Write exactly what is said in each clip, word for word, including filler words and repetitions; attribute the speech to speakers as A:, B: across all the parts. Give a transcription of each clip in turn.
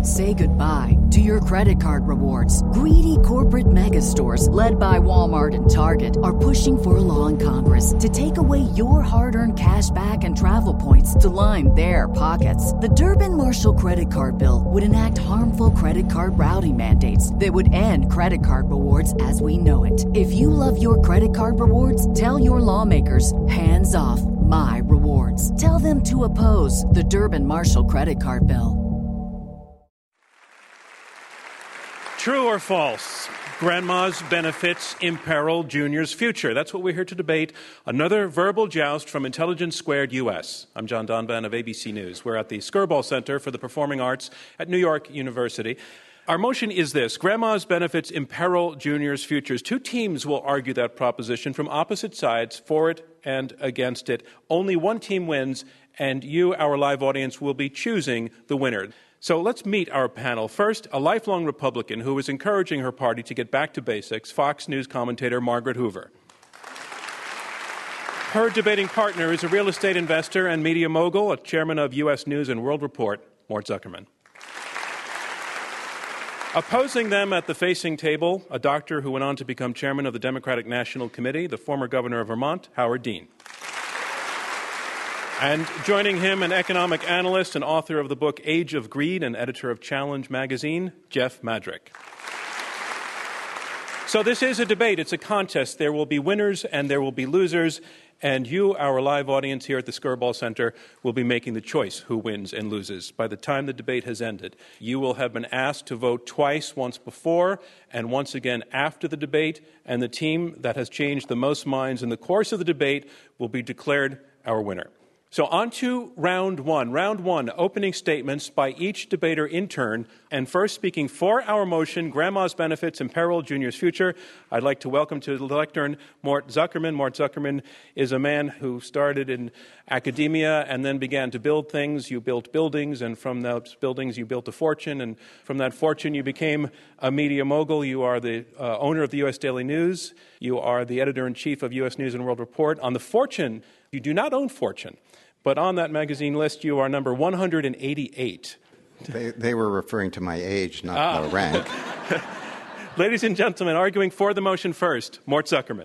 A: Say goodbye to your credit card rewards. Greedy corporate mega stores, led by Walmart and Target, are pushing for a law in Congress to take away your hard-earned cash back and travel points to line their pockets. The Durbin-Marshall credit card bill would enact harmful credit card routing mandates that would end credit card rewards as we know it. If you love your credit card rewards, tell your lawmakers, hands off my rewards. Tell them to oppose the Durbin-Marshall credit card bill.
B: True or false? Grandma's benefits imperil Junior's future. That's what we're here to debate. Another verbal joust from Intelligence Squared U S. I'm John Donvan of A B C News. We're at the Skirball Center for the Performing Arts at New York University. Our motion is this: Grandma's benefits imperil Junior's futures. Two teams will argue that proposition from opposite sides, for it and against it. Only one team wins, and you, our live audience, will be choosing the winner. So let's meet our panel. First, a lifelong Republican who is encouraging her party to get back to basics, Fox News commentator Margaret Hoover. Her debating partner is a real estate investor and media mogul, a chairman of U S News and World Report, Mort Zuckerman. Opposing them at the facing table, a doctor who went on to become chairman of the Democratic National Committee, the former governor of Vermont, Howard Dean. And joining him, an economic analyst and author of the book Age of Greed and editor of Challenge magazine, Jeff Madrick. So this is a debate. It's a contest. There will be winners and there will be losers. And you, our live audience here at the Skirball Center, will be making the choice who wins and loses. By the time the debate has ended, you will have been asked to vote twice, once before and once again after the debate. And the team that has changed the most minds in the course of the debate will be declared our winner. So on to round one. Round one, opening statements by each debater in turn. And first, speaking for our motion, Grandma's benefits imperil Junior's future, I'd like to welcome to the lectern Mort Zuckerman. Mort Zuckerman is a man who started in academia and then began to build things. You built buildings, and from those buildings you built a fortune. And from that fortune you became a media mogul. You are the uh, owner of the U S Daily News. You are the editor-in-chief of U S News and World Report. On the Fortune, you do not own Fortune. But on that magazine list, you are number one hundred eighty-eight.
C: They, they were referring to my age, not
B: ah.
C: my rank.
B: Ladies and gentlemen, arguing for the motion first, Mort Zuckerman.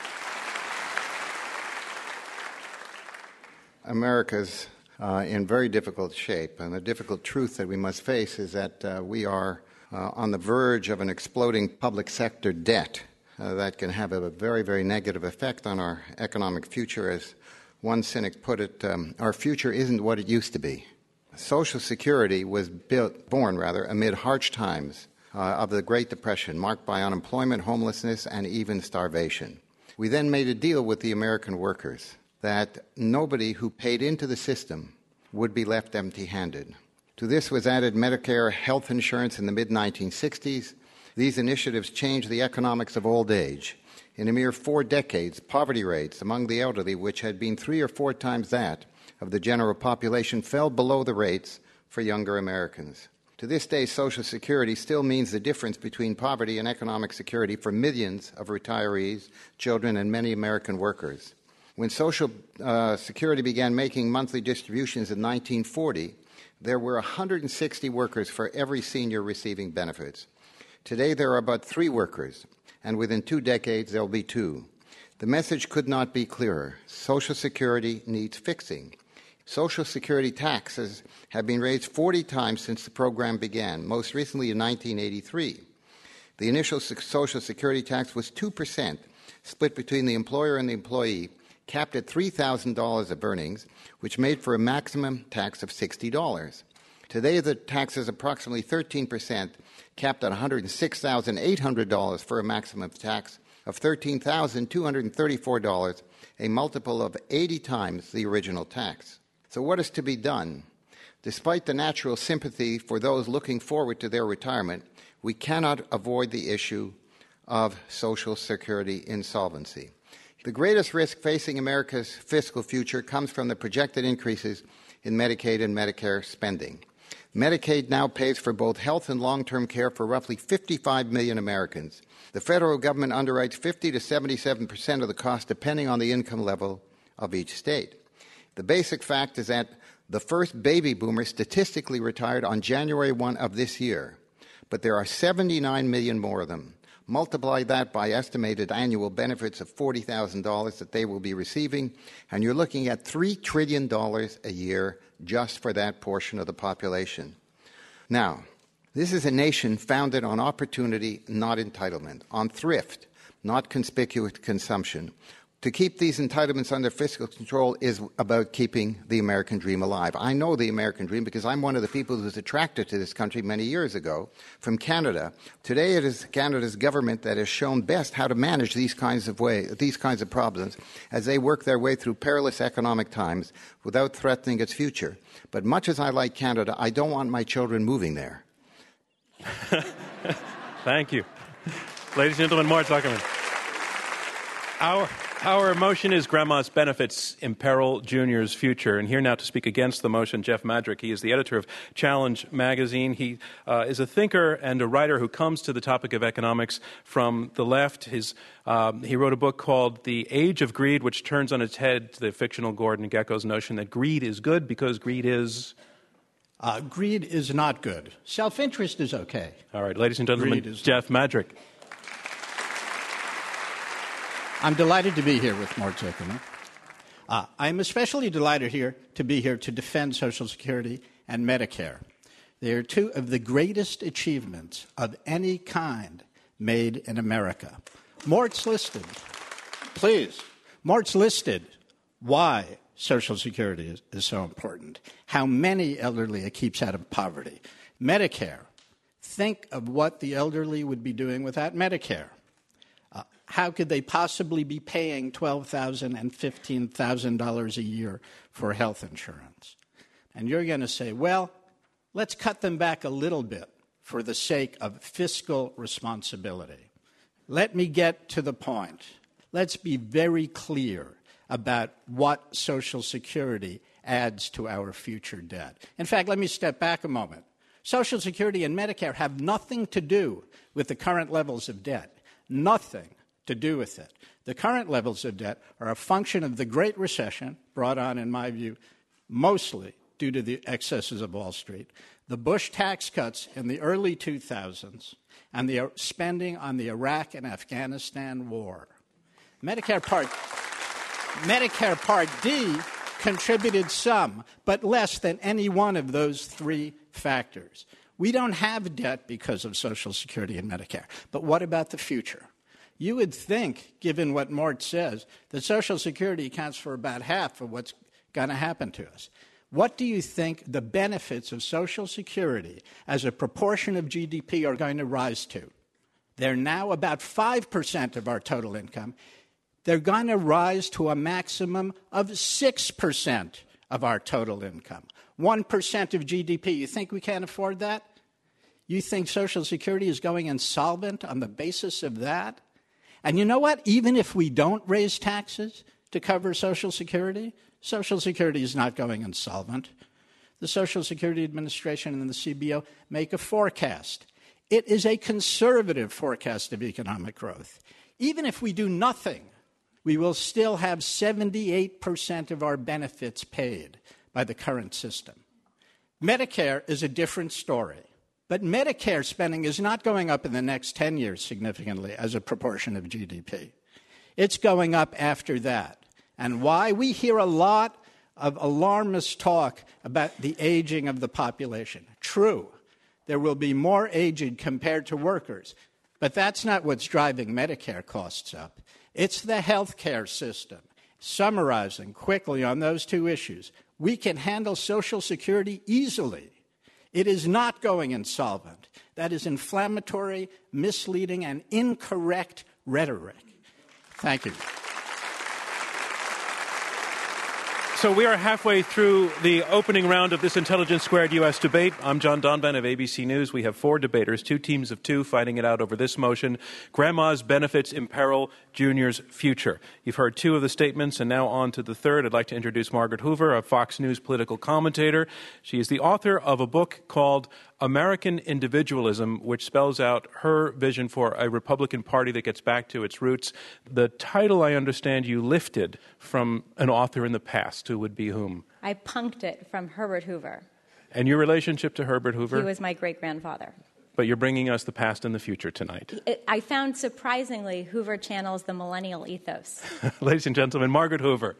C: America's uh, in very difficult shape, and the difficult truth that we must face is that uh, we are uh, on the verge of an exploding public sector debt uh, that can have a very, very negative effect on our economic future. As one cynic put it, um, our future isn't what it used to be. Social Security was built, born rather, amid harsh times uh, of the Great Depression, marked by unemployment, homelessness, and even starvation. We then made a deal with the American workers that nobody who paid into the system would be left empty-handed. To this was added Medicare health insurance in the mid nineteen sixties. These initiatives changed the economics of old age. In a mere four decades, poverty rates among the elderly, which had been three or four times that of the general population, fell below the rates for younger Americans. To this day, Social Security still means the difference between poverty and economic security for millions of retirees, children, and many American workers. When Social uh, Security began making monthly distributions in nineteen forty, there were one hundred sixty workers for every senior receiving benefits. Today, there are about three workers, and within two decades, there will be two. The message could not be clearer. Social Security needs fixing. Social Security taxes have been raised forty times since the program began, most recently in nineteen eighty-three. The initial Social Security tax was two percent, split between the employer and the employee, capped at three thousand dollars of earnings, which made for a maximum tax of sixty dollars. Today, the tax is approximately thirteen percent, capped at one hundred six thousand eight hundred dollars for a maximum tax of thirteen thousand two hundred thirty-four dollars, a multiple of eighty times the original tax. So what is to be done? Despite the natural sympathy for those looking forward to their retirement, we cannot avoid the issue of Social Security insolvency. The greatest risk facing America's fiscal future comes from the projected increases in Medicaid and Medicare spending. Medicaid now pays for both health and long-term care for roughly fifty-five million Americans. The federal government underwrites fifty to seventy-seven percent of the cost depending on the income level of each state. The basic fact is that The first baby boomer statistically retired on January first of this year, but there are seventy-nine million more of them. Multiply that by estimated annual benefits of forty thousand dollars that they will be receiving, and you're looking at three trillion dollars a year just for that portion of the population. Now, this is a nation founded on opportunity, not entitlement, on thrift, not conspicuous consumption. To keep these entitlements under fiscal control is about keeping the American dream alive. I know the American dream because I'm one of the people who was attracted to this country many years ago from Canada. Today it is Canada's government that has shown best how to manage these kinds of way, these kinds of problems as they work their way through perilous economic times without threatening its future. But much as I like Canada, I don't want my children moving there.
B: Thank you. Ladies and gentlemen, Mort Zuckerman. Our, our motion is Grandma's Benefits Imperil Junior's Future. And here now to speak against the motion, Jeff Madrick. He is the editor of Challenge magazine. He uh, is a thinker and a writer who comes to the topic of economics from the left. His, um, he wrote a book called The Age of Greed, which turns on its head the fictional Gordon Gekko's notion that greed is good because greed is...
D: Uh, greed is not good. Self-interest is okay.
B: All right, ladies and gentlemen, Jeff Madrick.
D: I'm delighted to be here with Mort Zuckerman. Uh, I'm especially delighted here to be here to defend Social Security and Medicare. They are two of the greatest achievements of any kind made in America. Mort's listed, please, Mort's listed why Social Security is, is so important, how many elderly it keeps out of poverty. Medicare, think of what the elderly would be doing without Medicare. Uh, how could they possibly be paying twelve thousand dollars and fifteen thousand dollars a year for health insurance? And you're going to say, well, let's cut them back a little bit for the sake of fiscal responsibility. Let me get to the point. Let's be very clear about what Social Security adds to our future debt. In fact, let me step back a moment. Social Security and Medicare have nothing to do with the current levels of debt. Nothing to do with it. The current levels of debt are a function of the Great Recession, brought on, in my view, mostly due to the excesses of Wall Street, the Bush tax cuts in the early two thousands, and the spending on the Iraq and Afghanistan war. Medicare Part, Medicare Part D contributed some, but less than any one of those three factors. We don't have debt because of Social Security and Medicare. But what about the future? You would think, given what Mort says, that Social Security accounts for about half of what's going to happen to us. What do you think the benefits of Social Security as a proportion of G D P are going to rise to? They're now about five percent of our total income. They're going to rise to a maximum of six percent of our total income. one percent of G D P. You think we can't afford that? You think Social Security is going insolvent on the basis of that? And you know what? Even if we don't raise taxes to cover Social Security, Social Security is not going insolvent. The Social Security Administration and the C B O make a forecast. It is a conservative forecast of economic growth. Even if we do nothing, we will still have seventy-eight percent of our benefits paid by the current system. Medicare is a different story. But Medicare spending is not going up in the next ten years significantly as a proportion of G D P. It's going up after that. And why? We hear a lot of alarmist talk about the aging of the population. True, there will be more aged compared to workers, but that's not what's driving Medicare costs up. It's the health care system. Summarizing quickly on those two issues, we can handle Social Security easily. It is not going insolvent. That is inflammatory, misleading, and incorrect rhetoric. Thank you.
B: So we are halfway through the opening round of this Intelligence Squared U S debate. I'm John Donvan of A B C News. We have four debaters, two teams of two, fighting it out over this motion, Grandma's Benefits Imperil Junior's Future. You've heard two of the statements, and now on to the third. I'd like to introduce Margaret Hoover, a Fox News political commentator. She is the author of a book called American individualism, which spells out her vision for a Republican Party that gets back to its roots. The title, I understand, you lifted from an author in the past, who would be whom?
E: I punked it from Herbert Hoover.
B: And your relationship to Herbert Hoover?
E: He was my great-grandfather.
B: But you're bringing us the past and the future tonight.
E: I found, surprisingly, Hoover channels the millennial ethos.
B: Ladies and gentlemen, Margaret Hoover.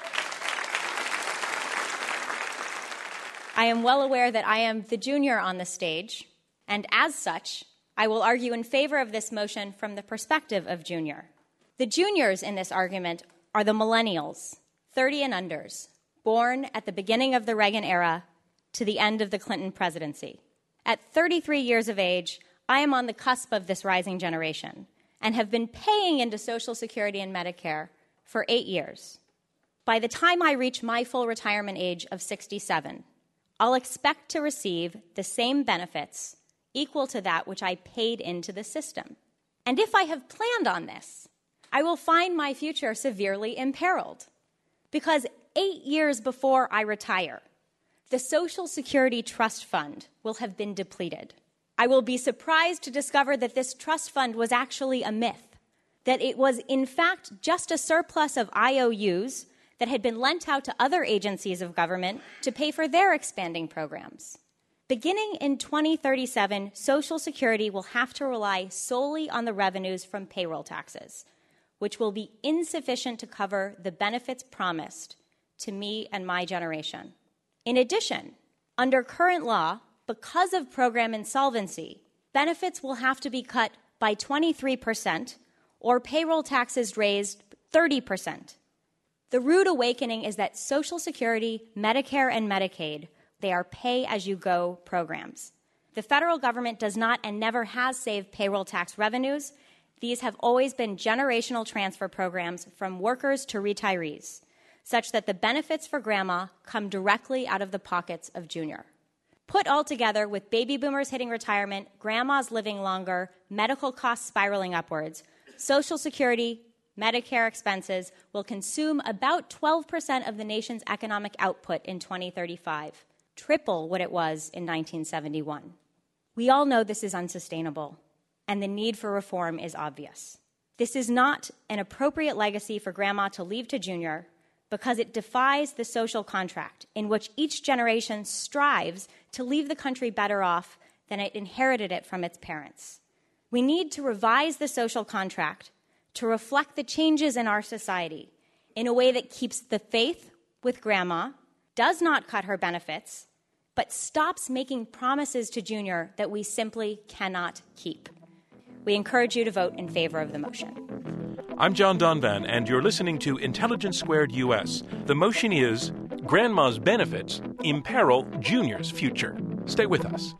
E: I am well aware that I am the junior on the stage, and as such, I will argue in favor of this motion from the perspective of junior. The juniors in this argument are the millennials, thirty and unders, born at the beginning of the Reagan era to the end of the Clinton presidency. At thirty-three years of age, I am on the cusp of this rising generation and have been paying into Social Security and Medicare for eight years. By the time I reach my full retirement age of sixty-seven, I'll expect to receive the same benefits equal to that which I paid into the system. And if I have planned on this, I will find my future severely imperiled. Because eight years before I retire, the Social Security Trust Fund will have been depleted. I will be surprised to discover that this trust fund was actually a myth, that it was in fact just a surplus of I O Us that had been lent out to other agencies of government to pay for their expanding programs. Beginning in twenty thirty-seven, Social Security will have to rely solely on the revenues from payroll taxes, which will be insufficient to cover the benefits promised to me and my generation. In addition, under current law, because of program insolvency, benefits will have to be cut by twenty-three percent or payroll taxes raised thirty percent. The rude awakening is that Social Security, Medicare, and Medicaid, they are pay-as-you-go programs. The federal government does not and never has saved payroll tax revenues. These have always been generational transfer programs from workers to retirees, such that the benefits for grandma come directly out of the pockets of junior. Put all together, with baby boomers hitting retirement, grandmas living longer, medical costs spiraling upwards, Social Security, Medicare expenses will consume about twelve percent of the nation's economic output in twenty thirty-five, triple what it was in nineteen seventy-one. We all know this is unsustainable, and the need for reform is obvious. This is not an appropriate legacy for grandma to leave to junior because it defies the social contract in which each generation strives to leave the country better off than it inherited it from its parents. We need to revise the social contract to reflect the changes in our society in a way that keeps the faith with grandma, does not cut her benefits, but stops making promises to junior that we simply cannot keep. We encourage you to vote in favor of the motion.
B: I'm John Donvan, and you're listening to Intelligence Squared U S. The motion is Grandma's Benefits Imperil Junior's Future. Stay with us.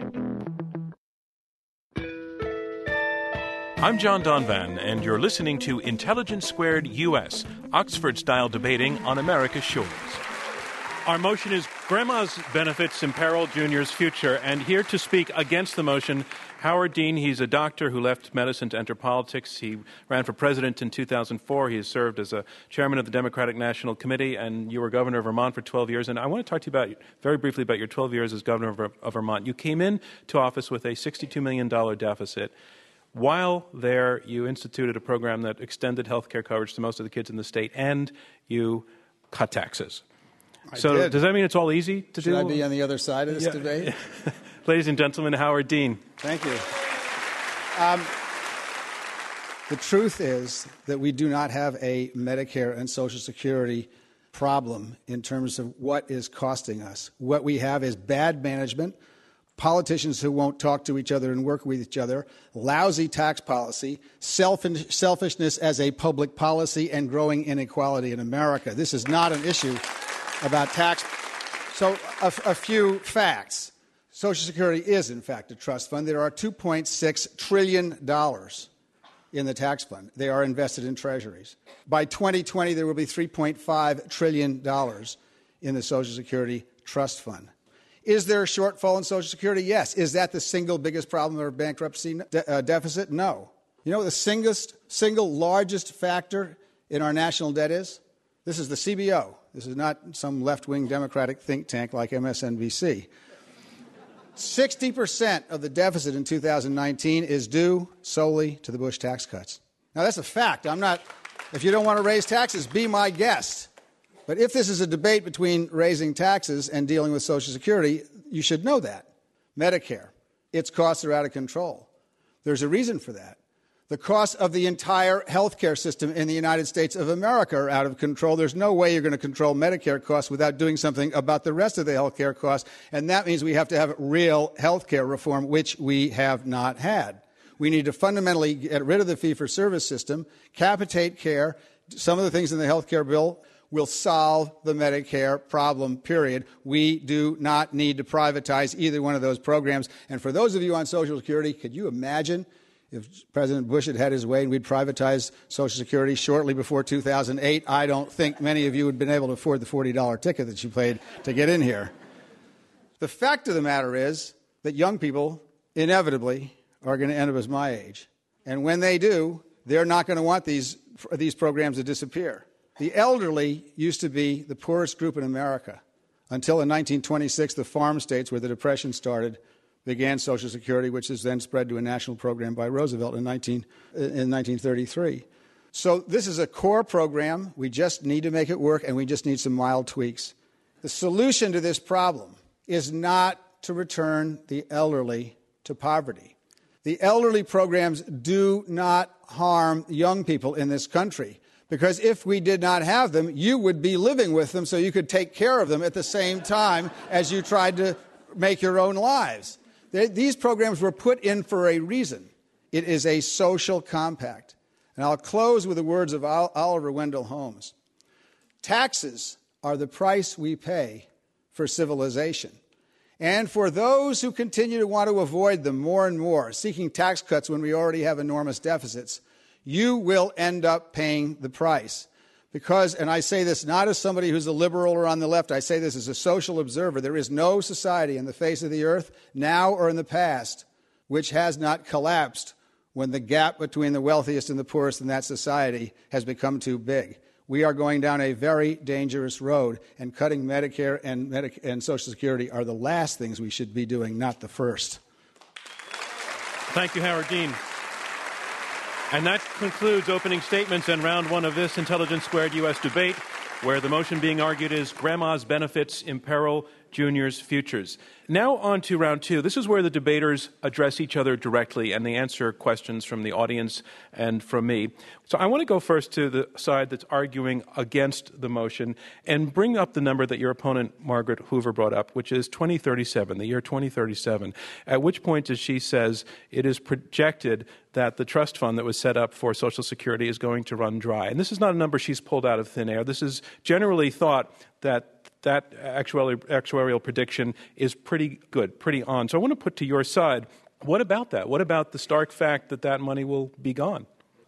B: I'm John Donvan, and you're listening to Intelligence Squared U S, Oxford-style debating on America's shores. Our motion is Grandma's Benefits Imperil Junior's Future, and here to speak against the motion, Howard Dean. He's a doctor who left medicine to enter politics. He ran for president in two thousand four. He has served as a chairman of the Democratic National Committee, and you were governor of Vermont for twelve years. And I want to talk to you about, very briefly, about your twelve years as governor of, of Vermont. You came into office with a sixty-two million dollars deficit. While there, you instituted a program that extended health care coverage to most of the kids in the state, and you cut taxes.
F: I
B: so
F: did.
B: Does that mean it's all easy to
F: Should
B: do?
F: I be on the other side of this
B: Yeah.
F: debate?
B: Ladies and gentlemen, Howard Dean.
F: Thank you. Um, the truth is that we do not have a Medicare and Social Security problem in terms of what is costing us. What we have is bad management, politicians who won't talk to each other and work with each other, lousy tax policy, selfish, selfishness as a public policy, and growing inequality in America. This is not an issue about tax. So a, a few facts. Social Security is, in fact, a trust fund. There are two point six trillion dollars in the tax fund. They are invested in treasuries. By twenty twenty, there will be three point five trillion dollars in the Social Security trust fund. Is there a shortfall in Social Security? Yes. Is that the single biggest problem of our bankruptcy de- uh, deficit? No. You know what the single, single largest factor in our national debt is? This is the C B O. This is not some left-wing Democratic think tank like M S N B C. sixty percent of the deficit in two thousand nineteen is due solely to the Bush tax cuts. Now, that's a fact. I'm not, if you don't want to raise taxes, be my guest. But if this is a debate between raising taxes and dealing with Social Security, you should know that. Medicare, its costs are out of control. There's a reason for that. The costs of the entire health care system in the United States of America are out of control. There's no way you're going to control Medicare costs without doing something about the rest of the health care costs, and that means we have to have real health care reform, which we have not had. We need to fundamentally get rid of the fee-for-service system, capitate care. Some of the things in the health care bill will solve the Medicare problem, period. We do not need to privatize either one of those programs. And for those of you on Social Security, could you imagine if President Bush had had his way and we'd privatized Social Security shortly before two thousand eight? I don't think many of you would have been able to afford the forty dollar ticket that you paid to get in here. The fact of the matter is that young people inevitably are going to end up as my age. And when they do, they're not going to want these, these programs to disappear. The elderly used to be the poorest group in America until in nineteen twenty-six, the farm states where the Depression started began Social Security, which is then spread to a national program by Roosevelt in, nineteen, in nineteen thirty-three. So this is a core program. We just need to make it work, and we just need some mild tweaks. The solution to this problem is not to return the elderly to poverty. The elderly programs do not harm young people in this country, because if we did not have them, you would be living with them so you could take care of them at the same time as you tried to make your own lives. They, these programs were put in for a reason. It is a social compact. And I'll close with the words of Oliver Wendell Holmes. Taxes are the price we pay for civilization. And for those who continue to want to avoid them more and more, seeking tax cuts when we already have enormous deficits, you will end up paying the price. Because, and I say this not as somebody who's a liberal or on the left, I say this as a social observer, there is no society in the face of the earth, now or in the past, which has not collapsed when the gap between the wealthiest and the poorest in that society has become too big. We are going down a very dangerous road, and cutting Medicare and, Medi- and Social Security are the last things we should be doing, not the first.
B: Thank you, Howard Dean. And that concludes opening statements and round one of this Intelligence Squared U S debate, where the motion being argued is Grandma's Benefits Imperil Junior's Futures. Now on to round two. This is where the debaters address each other directly and they answer questions from the audience and from me. So I want to go first to the side that's arguing against the motion and bring up the number that your opponent, Margaret Hoover, brought up, which is twenty thirty-seven, the year twenty thirty-seven, at which point, as she says, it is projected that the trust fund that was set up for Social Security is going to run dry. And this is not a number she's pulled out of thin air. This is generally thought that that actuarial, actuarial prediction is pretty good, pretty on. So I want to put to your side, what about that? What about the stark fact that that money will be gone?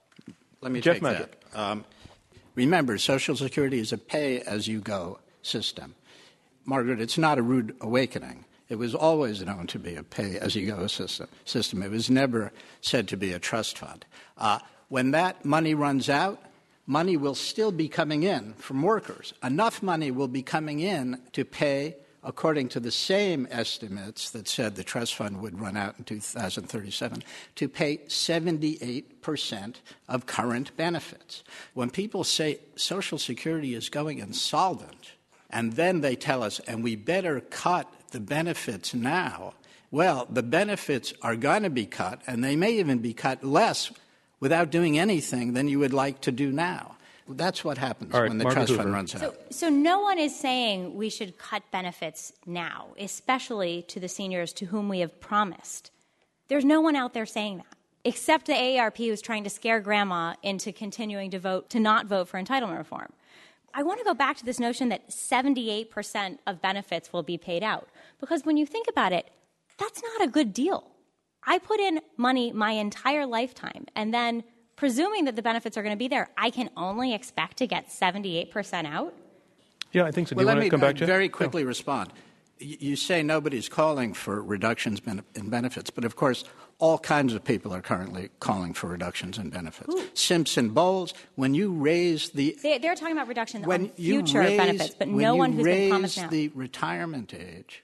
D: Let me
B: Jeff
D: take
B: Magic.
D: that. Um, remember, Social Security is a pay-as-you-go system. Margaret, it's not a rude awakening. It was always known to be a pay-as-you-go system. system. It was never said to be a trust fund. Uh, when that money runs out, money will still be coming in from workers. Enough money will be coming in to pay, according to the same estimates that said the trust fund would run out in two thousand thirty-seven, to pay seventy-eight percent of current benefits. When people say Social Security is going insolvent, and then they tell us, and we better cut the benefits now, well, the benefits are going to be cut, and they may even be cut less without doing anything than you would like to do now. That's what happens
B: right,
D: when the
B: Margaret
D: trust
B: Hoover.
D: fund runs
E: So,
D: out.
E: so no one is saying we should cut benefits now, especially to the seniors to whom we have promised. There's no one out there saying that, except the A A R P who's trying to scare Grandma into continuing to vote, to not vote for entitlement reform. I want to go back to this notion that seventy-eight percent of benefits will be paid out, because when you think about it, that's not a good deal. I put in money my entire lifetime, and then presuming that the benefits are going to be there, I can only expect to get seventy-eight percent out?
B: Yeah, I think so. Do
D: Well,
B: you
D: let
B: want
D: me
B: to come back to
D: very
B: it?
D: quickly respond. Y- You say nobody's calling for reductions ben- in benefits, but of course, all kinds of people are currently calling for reductions in benefits.
E: Who?
D: Simpson Bowles, when you raise the
E: They, they're talking about reductions
D: when
E: on
D: you
E: future
D: raise,
E: benefits, but
D: when
E: no
D: you
E: one who's been promised
D: raise
E: now.
D: the retirement age,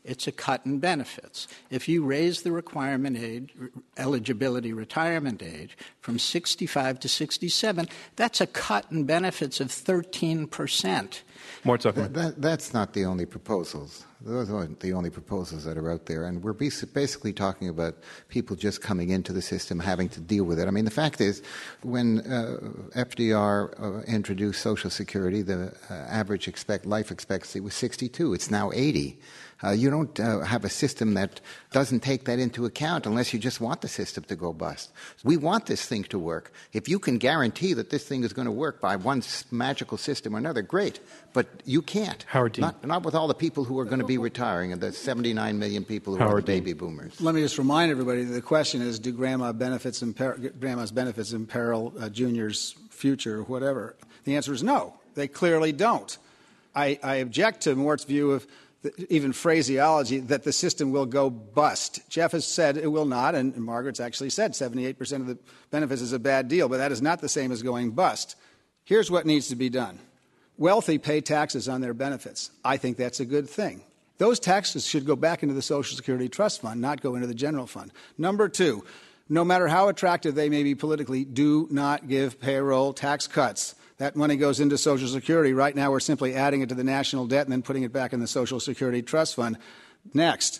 D: It's a cut in benefits. If you raise the requirement age, eligibility retirement age from sixty-five to sixty-seven, that's a cut in benefits of thirteen percent.
B: More talking.
C: That, that, that's not the only proposals. Those aren't the only proposals that are out there. And we're basically talking about people just coming into the system, having to deal with it. I mean, the fact is, when uh, F D R uh, introduced Social Security, the uh, average expect, life expectancy was sixty-two. It's now eighty. Uh, you don't uh, have a system that doesn't take that into account unless you just want the system to go bust. We want this thing to work. If you can guarantee that this thing is going to work by one magical system or another, great. But you can't.
B: Howard Dean.
C: Not, not with all the people who are going to be retiring and the seventy-nine million people who
B: Howard
C: are the baby
B: Dean.
C: boomers.
F: Let me just remind everybody that the question is, do grandma benefits imper- grandma's benefits imperil uh, Junior's future or whatever? The answer is no. They clearly don't. I, I object to Mort's view of the, even phraseology that the system will go bust. Jeff has said it will not, and, and Margaret's actually said seventy-eight percent of the benefits is a bad deal, but that is not the same as going bust. Here's what needs to be done. Wealthy pay taxes on their benefits. I think that's a good thing. Those taxes should go back into the Social Security Trust Fund, not go into the general fund. Number two, no matter how attractive they may be politically, do not give payroll tax cuts. That money goes into Social Security. Right now, we're simply adding it to the national debt and then putting it back in the Social Security Trust Fund. Next,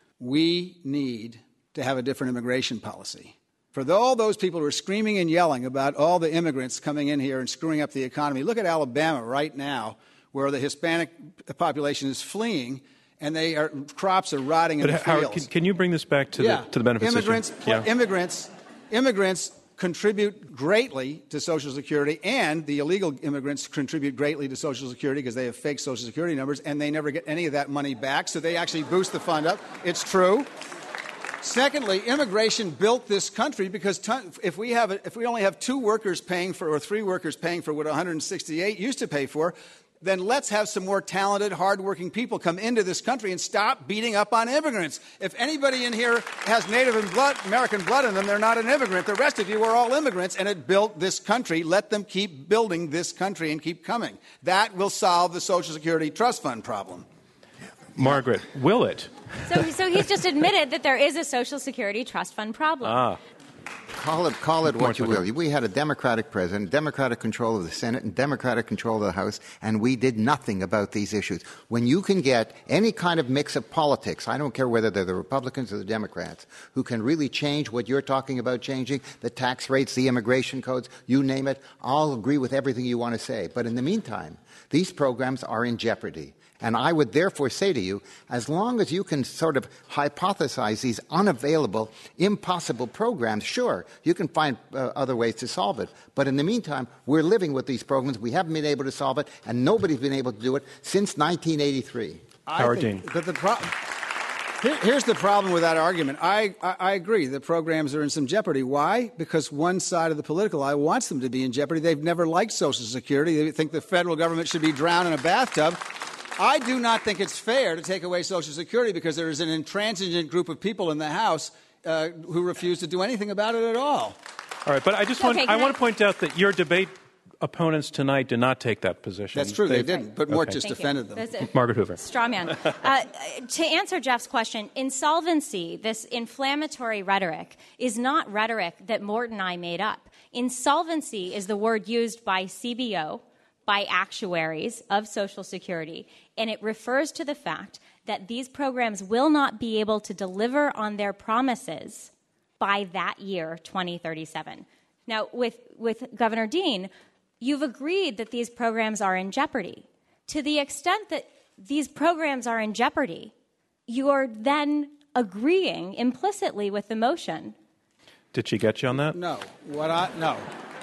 F: we need to have a different immigration policy. For all those people who are screaming and yelling about all the immigrants coming in here and screwing up the economy, look at Alabama right now, where the Hispanic population is fleeing, and they are, crops are rotting in
B: but
F: the
B: Howard,
F: fields.
B: Can, can you bring this back to
F: yeah.
B: the to the benefits
F: immigrants,
B: issue? Yeah.
F: Immigrants, immigrants contribute greatly to Social Security, and the illegal immigrants contribute greatly to Social Security because they have fake Social Security numbers, and they never get any of that money back, so they actually boost the fund up. It's true. Secondly, immigration built this country because ton- if we have a, if we only have two workers paying for or three workers paying for what one hundred sixty-eight used to pay for, then let's have some more talented, hardworking people come into this country and stop beating up on immigrants. If anybody in here has Native and blood, American blood in them, they're not an immigrant. The rest of you are all immigrants, and it built this country. Let them keep building this country and keep coming. That will solve the Social Security Trust Fund problem.
B: Margaret, will it?
E: So, so he's just admitted that there is a Social Security Trust Fund problem.
B: Ah.
C: Call it, call it what you will. We had a Democratic president, Democratic control of the Senate, and Democratic control of the House, and we did nothing about these issues. When you can get any kind of mix of politics, I don't care whether they're the Republicans or the Democrats, who can really change what you're talking about changing, the tax rates, the immigration codes, you name it, I'll agree with everything you want to say. But in the meantime, these programs are in jeopardy. And I would therefore say to you, as long as you can sort of hypothesize these unavailable, impossible programs, sure, you can find uh, other ways to solve it. But in the meantime, we're living with these programs. We haven't been able to solve it, and nobody's been able to do it since nineteen eighty-three.
B: Howard Dean.
F: But the pro- Here, here's the problem with that argument. I, I, I agree. The programs are in some jeopardy. Why? Because one side of the political aisle wants them to be in jeopardy. They've never liked Social Security. They think the federal government should be drowned in a bathtub. I do not think it's fair to take away Social Security because there is an intransigent group of people in the House uh, who refuse to do anything about it at all.
B: All right, but I just
E: Okay,
B: want I
E: I-
B: want to point out that your debate opponents tonight did not take that position.
F: That's true, they
B: They've-
F: didn't, but Mort
B: Okay.
F: just
E: Thank you.
F: defended them.
E: That's it.
B: Margaret Hoover.
E: Straw man. Uh, to answer Jeff's question, insolvency, this inflammatory rhetoric, is not rhetoric that Mort and I made up. Insolvency is the word used by C B O, by actuaries of Social Security, and it refers to the fact that these programs will not be able to deliver on their promises by that year, twenty thirty-seven. Now, with, with Governor Dean, you've agreed that these programs are in jeopardy. To the extent that these programs are in jeopardy, you are then agreeing implicitly with the motion.
B: Did she get you on that?
F: No. What I, no.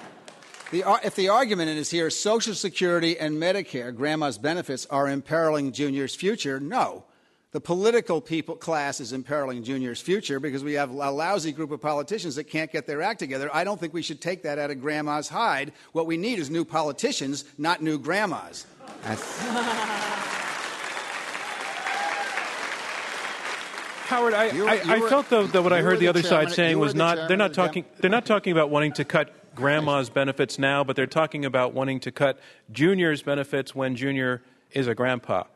F: The, if the argument is here, Social Security and Medicare, grandma's benefits, are imperiling Junior's future, no. The political people class is imperiling Junior's future because we have a lousy group of politicians that can't get their act together. I don't think we should take that out of grandma's hide. What we need is new politicians, not new grandmas.
B: Howard, I,
C: You were-
B: I,
C: you
B: I
C: were-
B: felt though that what
C: you
B: I
C: were
B: heard the
C: the
B: other
C: chairman-
B: side saying
C: you were
B: was
C: the
B: not
C: chairman
B: they're not
C: of the Dem-
B: talking they're not talking about wanting to cut grandma's benefits now, but they're talking about wanting to cut Junior's benefits when Junior is a grandpa.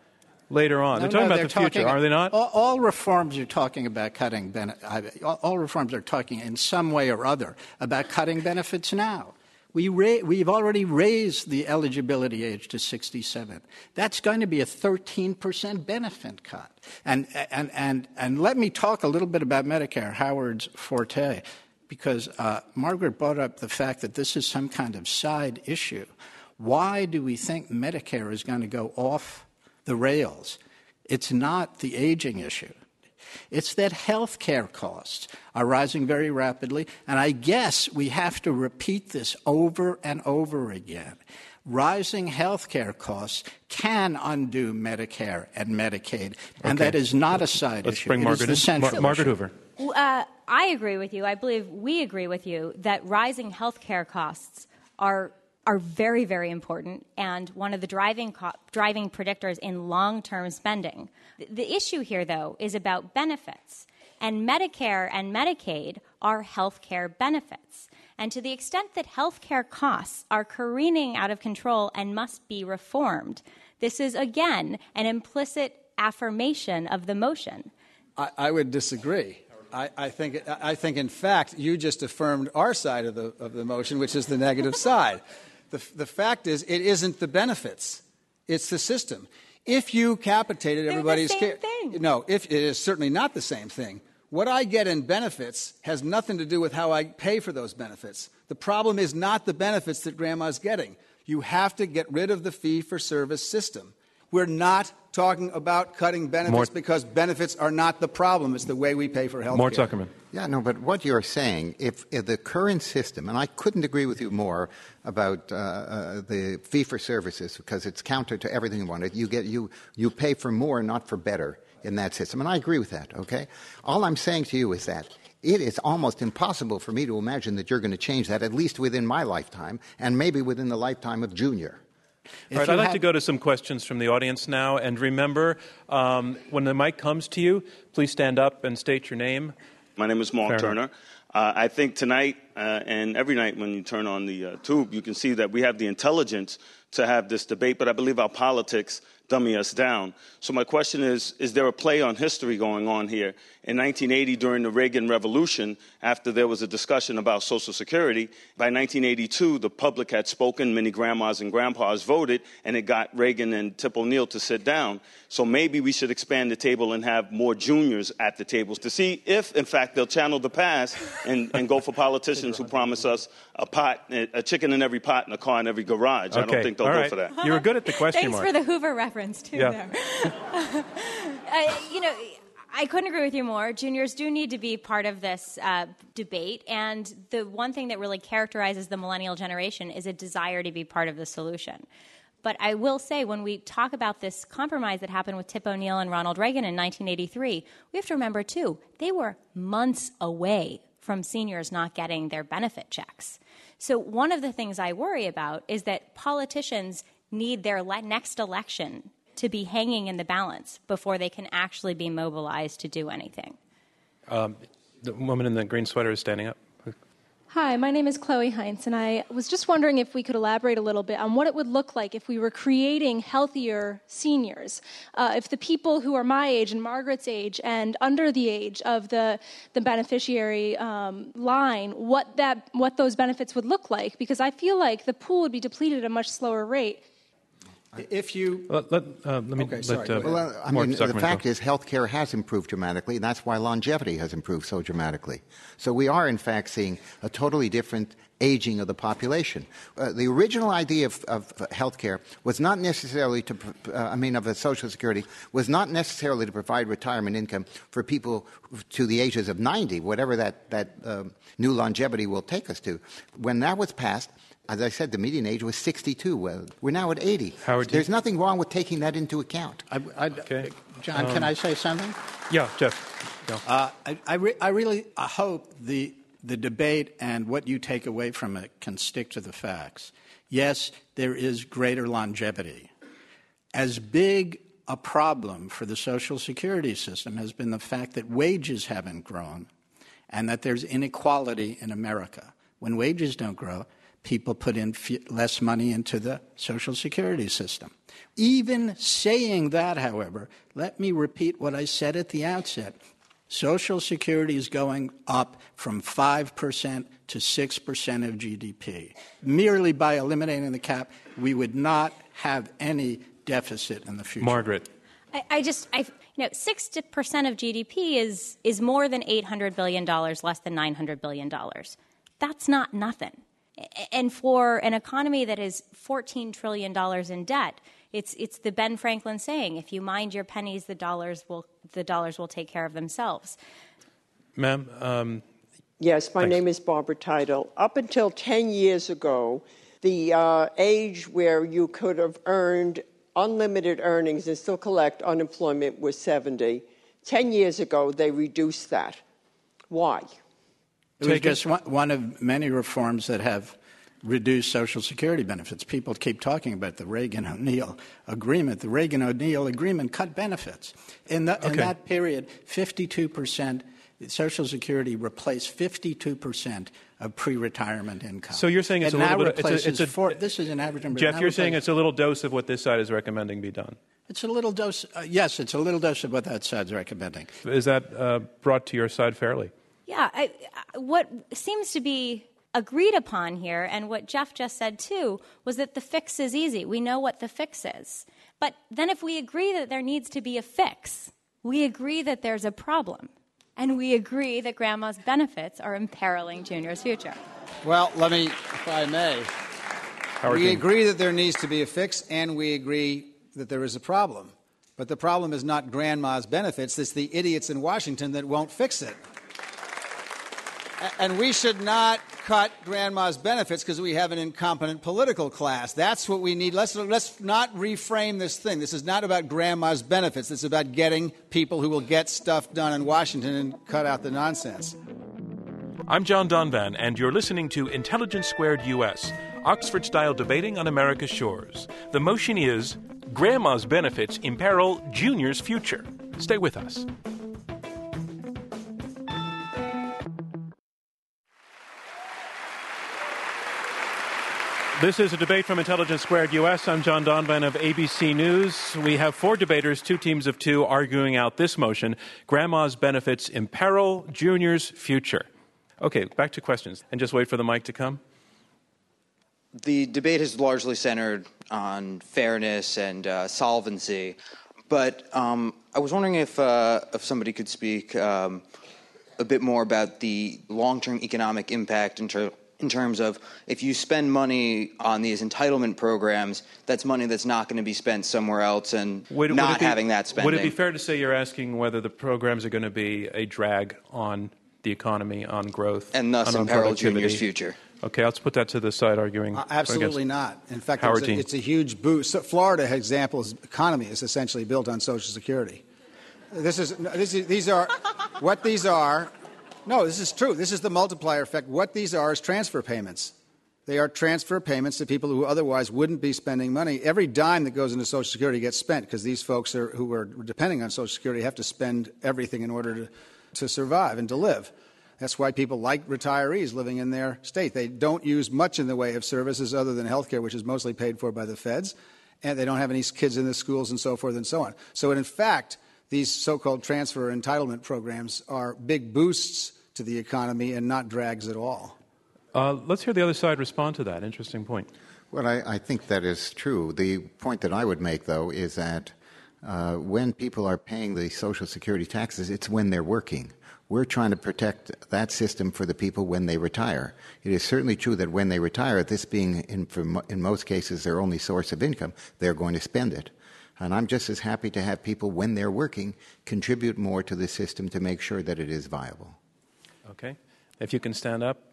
B: later on.
D: No,
B: they're talking
D: no,
B: about
D: they're
B: the future,
D: talking,
B: are they not?
D: All, all reforms are talking about cutting benefits. All, all reforms are talking in some way or other about cutting benefits now. We ra- we've already raised the eligibility age to sixty-seven. That's going to be a thirteen percent benefit cut. And, and, and, and let me talk a little bit about Medicare, Howard's forte, because uh, Margaret brought up the fact that this is some kind of side issue. Why do we think Medicare is going to go off the rails? It's not the aging issue. It's that health care costs are rising very rapidly, and I guess we have to repeat this over and over again. Rising health care costs can undo Medicare and Medicaid, and
B: okay.
D: that is not a side
B: Let's
D: issue.
B: Bring
D: it
B: Margaret
D: is the
B: in.
D: central
B: Mar- Margaret
D: issue.
B: Hoover.
E: Uh, I agree with you. I believe we agree with you that rising health care costs are are very, very important and one of the driving co- driving predictors in long-term spending. The, the issue here, though, is about benefits. And Medicare and Medicaid are health care benefits. And to the extent that health care costs are careening out of control and must be reformed, this is, again, an implicit affirmation of the motion.
F: I, I would disagree. I, I think, I think, in fact, you just affirmed our side of the, of the motion, which is the negative side. The, the fact is, it isn't the benefits. It's the system. If you capitated
E: They're
F: everybody's
E: the same
F: care,
E: thing.
F: no, if it is certainly not the same thing. What I get in benefits has nothing to do with how I pay for those benefits. The problem is not the benefits that Grandma's getting. You have to get rid of the fee-for-service system. We're not talking about cutting benefits
B: Mort-
F: because benefits are not the problem. It's the way we pay for health care.
B: Mort Zuckerman.
C: Yeah, no, but what you're saying, if, if the current system, and I couldn't agree with you more about uh, uh, the fee for services because it's counter to everything you wanted. You get you you pay for more, not for better in that system, and I agree with that. Okay, all I'm saying to you is that it is almost impossible for me to imagine that you're going to change that, at least within my lifetime, and maybe within the lifetime of Junior.
B: All right, I'd like to go to some questions from the audience now. And remember, um, when the mic comes to you, please stand up and state your name.
G: My name is Mark
B: Fair
G: Turner. Uh, I think tonight uh, and every night when you turn on the uh, tube, you can see that we have the intelligence to have this debate, but I believe our politics dummy us down. So my question is, is there a play on history going on here? In nineteen eighty, during the Reagan Revolution, after there was a discussion about Social Security, by nineteen eighty-two, the public had spoken, many grandmas and grandpas voted, and it got Reagan and Tip O'Neill to sit down. So maybe we should expand the table and have more juniors at the tables to see if, in fact, they'll channel the past and, and go for politicians who promise us a pot, a chicken in every pot and a car in every garage.
B: Okay.
G: I don't think they'll
B: All
G: go
B: right.
G: for that.
B: You were good at the question,
E: Thanks
B: Mark.
E: for the Hoover reference, too,
B: Yeah.
E: there. uh, you know, I couldn't agree with you more. Juniors do need to be part of this uh, debate. And the one thing that really characterizes the millennial generation is a desire to be part of the solution. But I will say, when we talk about this compromise that happened with Tip O'Neill and Ronald Reagan in nineteen eighty-three, we have to remember, too, they were months away from seniors not getting their benefit checks. So one of the things I worry about is that politicians need their le- next election to be hanging in the balance before they can actually be mobilized to do anything.
B: Um, the woman in the green sweater is standing up.
H: Hi, my name is Chloe Heinz, and I was just wondering if we could elaborate a little bit on what it would look like if we were creating healthier seniors. Uh, if the people who are my age and Margaret's age and under the age of the, the beneficiary um, line, what that what those benefits would look like, because I feel like the pool would be depleted at a much slower rate.
F: If you
B: Let, let, uh, let me
F: Okay,
B: let,
F: sorry,
B: uh,
F: go
C: Well, uh, I
B: Mort
C: mean, the
B: Zuckerman
C: fact
B: go.
C: is health care has improved dramatically, and that's why longevity has improved so dramatically. So we are, in fact, seeing a totally different aging of the population. Uh, the original idea of, of health care was not necessarily to, uh, I mean, of a Social Security, was not necessarily to provide retirement income for people to the ages of ninety, whatever that, that um, new longevity will take us to. When that was passed, as I said, the median age was sixty-two. Well, we're now at eighty.
B: Howard,
C: There's nothing wrong with taking that into account.
D: I, I,
B: Okay.
D: John,
B: Um,
D: can I say something?
B: Yeah, Jeff. Go.
D: Uh, I, I, re- I really I hope the, the debate and what you take away from it can stick to the facts. Yes, there is greater longevity. As big a problem for the Social Security system has been the fact that wages haven't grown and that there's inequality in America. When wages don't grow, people put in f- less money into the Social Security system. Even saying that, however, let me repeat what I said at the outset. Social Security is going up from five percent to six percent of G D P. Merely by eliminating the cap, we would not have any deficit in the future.
B: Margaret.
E: I, I just, I, you know, six percent of G D P is, is more than eight hundred billion dollars, less than nine hundred billion dollars. That's not nothing. And for an economy that is fourteen trillion dollars in debt, it's it's the Ben Franklin saying, if you mind your pennies, the dollars will the dollars will take care of themselves.
B: Ma'am? Um,
I: yes, my
B: thanks.
I: name is Barbara Teitel. Up until ten years ago, the uh, age where you could have earned unlimited earnings and still collect unemployment was seventy. Ten years ago, they reduced that. Why?
D: It was just one, one of many reforms that have reduced Social Security benefits. People keep talking about the Reagan-O'Neill agreement. The Reagan-O'Neill agreement cut benefits. In, the, okay. in that period, fifty-two percent, Social Security replaced fifty-two percent of pre-retirement income.
B: So you're saying it's
D: it
B: a little
D: bit
B: of, it's a, it's a
D: four, this is an average number.
B: Jeff, you're saying it's a little dose of what this side is recommending be done.
D: It's a little dose. Uh, yes, it's a little dose of what that side's recommending.
B: Is that uh, brought to your side fairly?
E: Yeah, I, I, what seems to be agreed upon here, and what Jeff just said too, was that the fix is easy. We know what the fix is. But then if we agree that there needs to be a fix, we agree that there's a problem, and we agree that grandma's benefits are imperiling Junior's future.
F: Well, let me, if I may,
B: Howard
F: we
B: King.
F: agree that there needs to be a fix, and we agree that there is a problem. But the problem is not grandma's benefits. It's the idiots in Washington that won't fix it. And we should not cut grandma's benefits because we have an incompetent political class. That's what we need. Let's, let's not reframe this thing. This is not about grandma's benefits. This is about getting people who will get stuff done in Washington and cut out the nonsense.
B: I'm John Donvan, and you're listening to Intelligence Squared U S, Oxford-style debating on America's shores. The motion is, Grandma's benefits imperil Junior's future. Stay with us. This is a debate from Intelligence Squared U S. I'm John Donvan of A B C News. We have four debaters, two teams of two, arguing out this motion, Grandma's benefits imperil Junior's future. Okay, back to questions. And just wait for the mic to come.
J: The debate has largely centered on fairness and uh, solvency, but um, I was wondering if, uh, if somebody could speak um, a bit more about the long-term economic impact in terms in terms of if you spend money on these entitlement programs, that's money that's not going to be spent somewhere else and would, not would be, having that spending.
B: Would it be fair to say you're asking whether the programs are going to be a drag on the economy, on growth,
J: and thus
B: on
J: imperil Junior's future?
B: Okay, let's put that to the side, arguing.
F: Uh, absolutely not. In fact,
B: Howard
F: it's a, it's a huge boost. So Florida, example's economy is essentially built on Social Security. This is, this is these are what these are. No, this is true. This is the multiplier effect. What these are is transfer payments. They are transfer payments to people who otherwise wouldn't be spending money. Every dime that goes into Social Security gets spent because these folks are, who are depending on Social Security have to spend everything in order to, to survive and to live. That's why people like retirees living in their state. They don't use much in the way of services other than health care, which is mostly paid for by the feds, and they don't have any kids in the schools and so forth and so on. So in fact, these so-called transfer entitlement programs are big boosts to the economy and not drags at all.
B: Uh, let's hear the other side respond to that. Interesting point.
C: Well, I, I think that is true. The point that I would make, though, is that uh, when people are paying the Social Security taxes, it's when they're working. We're trying to protect that system for the people when they retire. It is certainly true that when they retire, this being, in, in most cases, their only source of income, they're going to spend it. And I'm just as happy to have people, when they're working, contribute more to the system to make sure that it is viable.
B: Okay. If you can stand up.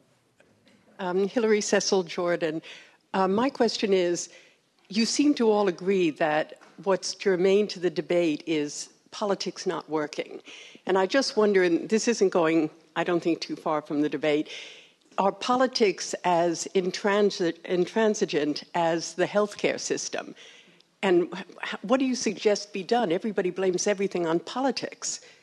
I: Um, Hillary Cecil Jordan. Uh, my question is, you seem to all agree that what's germane to the debate is politics not working. And I just wonder, and this isn't going, I don't think, too far from the debate, are politics as intransi- intransigent as the healthcare system? And what do you suggest be done? Everybody blames everything on politics.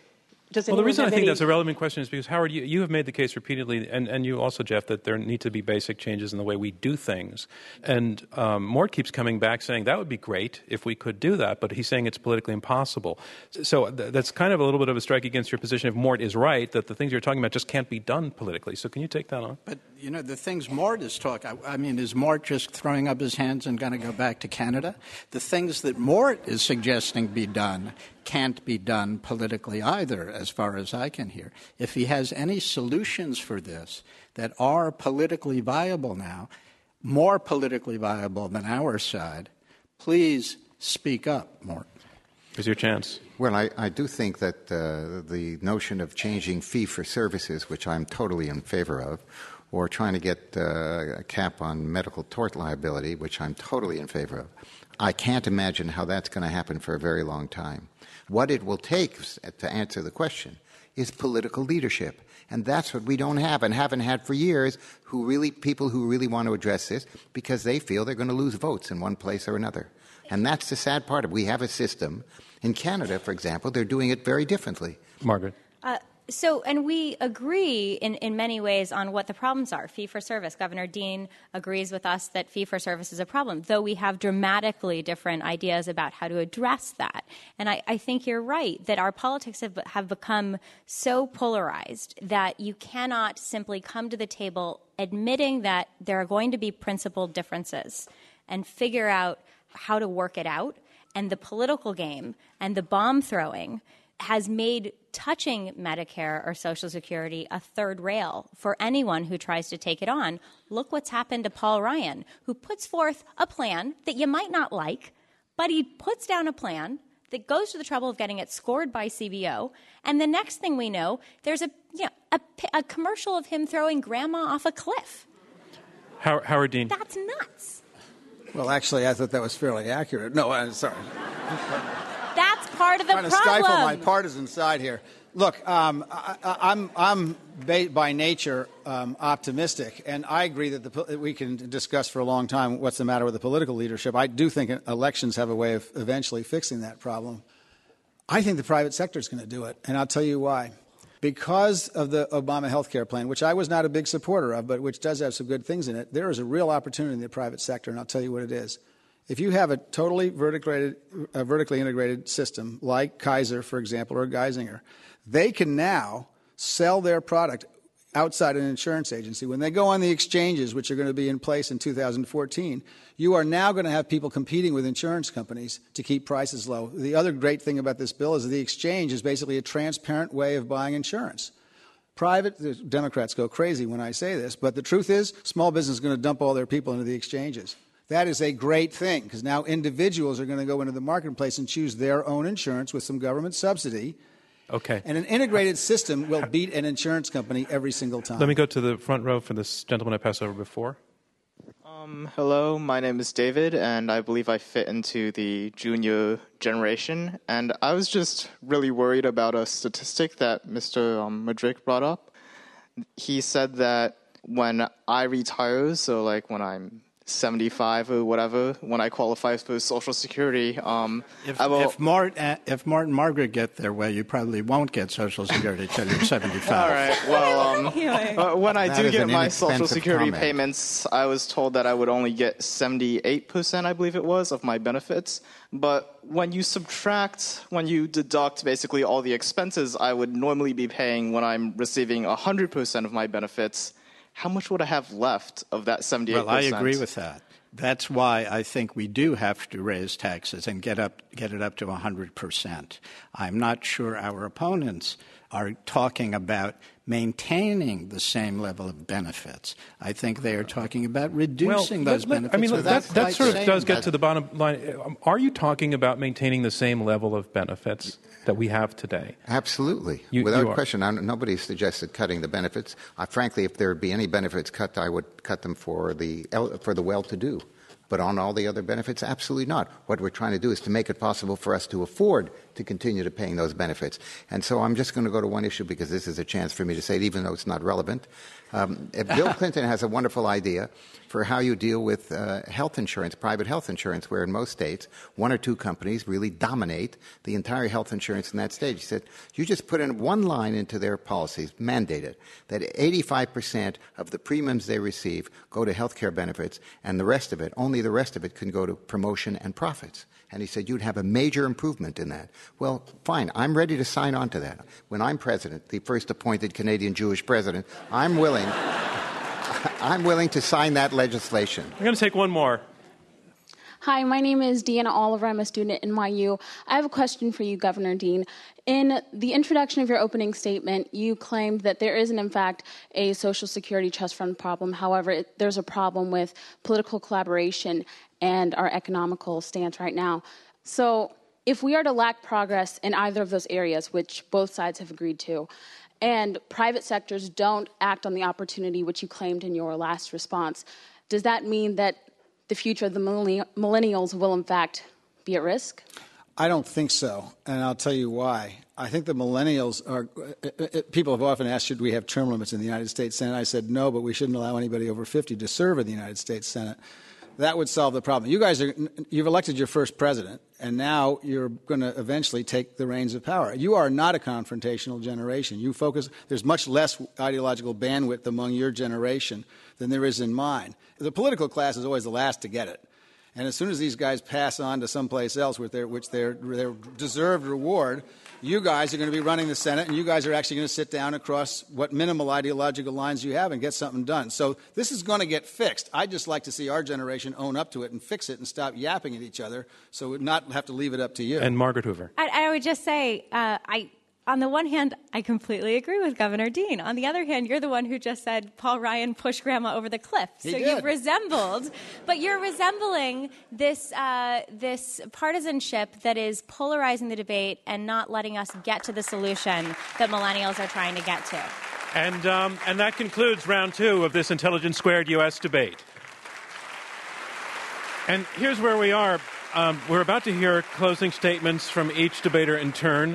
I: Does
B: well, the reason I think
I: any...
B: that's a relevant question is because, Howard, you, you have made the case repeatedly, and, and you also, Jeff, that there need to be basic changes in the way we do things. And um, Mort keeps coming back saying that would be great if we could do that, but he's saying it's politically impossible. So th- that's kind of a little bit of a strike against your position if Mort is right, that the things you're talking about just can't be done politically. So can you take that on?
D: But, you know, the things Mort is talking, I, I mean, is Mort just throwing up his hands and going to go back to Canada? The things that Mort is suggesting be done can't be done politically either, as far as I can hear. If he has any solutions for this that are politically viable now, more politically viable than our side, please speak up, Mort.
B: Here's your chance.
C: Well, I, I do think that uh, the notion of changing fee for services, which I'm totally in favor of, or trying to get uh, a cap on medical tort liability, which I'm totally in favor of, I can't imagine how that's going to happen for a very long time. What it will take to answer the question is political leadership. And that's what we don't have and haven't had for years, who really, people who really want to address this because they feel they're going to lose votes in one place or another. And that's the sad part of it. We have a system. In Canada, for example, they're doing it very differently.
B: Margaret.
E: Uh, So, and we agree in, in many ways on what the problems are. Fee-for-service. Governor Dean agrees with us that fee-for-service is a problem, though we have dramatically different ideas about how to address that. And I, I think you're right that our politics have, have become so polarized that you cannot simply come to the table admitting that there are going to be principled differences and figure out how to work it out. And the political game and the bomb throwing has made touching Medicare or Social Security a third rail for anyone who tries to take it on. Look what's happened to Paul Ryan, who puts forth a plan that you might not like, but he puts down a plan that goes to the trouble of getting it scored by C B O. And the next thing we know, there's a, you know, a, a commercial of him throwing grandma off a cliff.
B: Howard, Howard Dean.
E: That's nuts.
F: Well, actually, I thought that was fairly accurate. No, I'm sorry.
E: That's part of the
F: I'm trying
E: problem.
F: to stifle my partisan side here. Look, um, I, I'm, I'm ba- by nature um, optimistic, and I agree that the, we can discuss for a long time what's the matter with the political leadership. I do think elections have a way of eventually fixing that problem. I think the private sector is going to do it, and I'll tell you why. Because of the Obama health care plan, which I was not a big supporter of, but which does have some good things in it, there is a real opportunity in the private sector, and I'll tell you what it is. If you have a totally vertically, uh, vertically integrated system like Kaiser, for example, or Geisinger, they can now sell their product outside an insurance agency. When they go on the exchanges, which are going to be in place in two thousand fourteen, you are now going to have people competing with insurance companies to keep prices low. The other great thing about this bill is that the exchange is basically a transparent way of buying insurance. Private, the Democrats go crazy when I say this, but the truth is small business is going to dump all their people into the exchanges. That is a great thing because now individuals are going to go into the marketplace and choose their own insurance with some government subsidy.
B: Okay.
F: And an integrated system will beat an insurance company every single time.
B: Let me go to the front row for this gentleman I passed over before.
K: Um, hello, my name is David, and I believe I fit into the junior generation. And I was just really worried about a statistic that Mister Um, Madrick brought up. He said that when I retire, so like when I'm seventy-five or whatever, when I qualify for Social Security, um,
D: if,
K: I will...
D: If Mort, uh, if Mort and Margaret get their way, you probably won't get Social Security until you're seventy-five.
K: All right. Well, um, uh, when I
C: That
K: do
C: is
K: get
C: an
K: my Social
C: inexpensive
K: Security
C: comment.
K: payments, I was told that I would only get seventy-eight percent, I believe it was, of my benefits. But when you subtract, when you deduct basically all the expenses I would normally be paying when I'm receiving one hundred percent of my benefits, how much would I have left of that seventy-eight percent?
D: Well, I agree with that. That's why I think we do have to raise taxes and get up, get it up to one hundred percent. I'm not sure our opponents are talking about maintaining the same level of benefits. I think they are talking about reducing
B: well,
D: those
B: let,
D: benefits.
B: I mean, that, that sort of does
D: that.
B: get to the bottom line. Are you talking about maintaining the same level of benefits that we have today?
C: Absolutely.
B: You,
C: Without
B: you
C: question. I, nobody suggested cutting the benefits. Uh, frankly, if there would be any benefits cut, I would cut them for the, for the well-to-do. But on all the other benefits, absolutely not. What we're trying to do is to make it possible for us to afford to continue to paying those benefits. And so I'm just going to go to one issue because this is a chance for me to say it, even though it's not relevant. Um, Bill Clinton has a wonderful idea for how you deal with uh, health insurance, private health insurance, where in most states, one or two companies really dominate the entire health insurance in that state. He said, you just put in one line into their policies, mandated, that eighty-five percent of the premiums they receive go to health care benefits, and the rest of it, only the rest of it can go to promotion and profits. And he said, you'd have a major improvement in that. Well, fine, I'm ready to sign on to that. When I'm president, the first appointed Canadian Jewish president, I'm willing, I'm willing to sign that legislation.
B: I'm going to take one more.
L: Hi, my name is Deanna Oliver. I'm a student at N Y U. I have a question for you, Governor Dean. In the introduction of your opening statement, you claimed that there isn't, in fact, a Social Security trust fund problem. However, it, there's a problem with political collaboration and our economical stance right now. So if we are to lack progress in either of those areas, which both sides have agreed to, and private sectors don't act on the opportunity which you claimed in your last response, does that mean that the future of the millennials will, in fact, be at risk?
F: I don't think so, and I'll tell you why. I think the millennials are – people have often asked, should we have term limits in the United States Senate? I said no, but we shouldn't allow anybody over fifty to serve in the United States Senate. That would solve the problem. You guys are – you've elected your first president, and now you're going to eventually take the reins of power. You are not a confrontational generation. You focus – there's much less ideological bandwidth among your generation than there is in mine. The political class is always the last to get it. And as soon as these guys pass on to someplace else with their, which their, their deserved reward, you guys are going to be running the Senate, and you guys are actually going to sit down across what minimal ideological lines you have and get something done. So this is going to get fixed. I'd just like to see our generation own up to it and fix it and stop yapping at each other so we'd not have to leave it up to you.
B: And Margaret Hoover.
E: I, I would just say, uh, I... on the one hand, I completely agree with Governor Dean. On the other hand, you're the one who just said Paul Ryan pushed Grandma over the cliff.
F: He
E: so
F: did.
E: You've resembled, but you're resembling this uh, this partisanship that is polarizing the debate and not letting us get to the solution that millennials are trying to get to.
B: And um, and that concludes round two of this Intelligence Squared U S debate. And here's where we are. Um, we're about to hear closing statements from each debater in turn.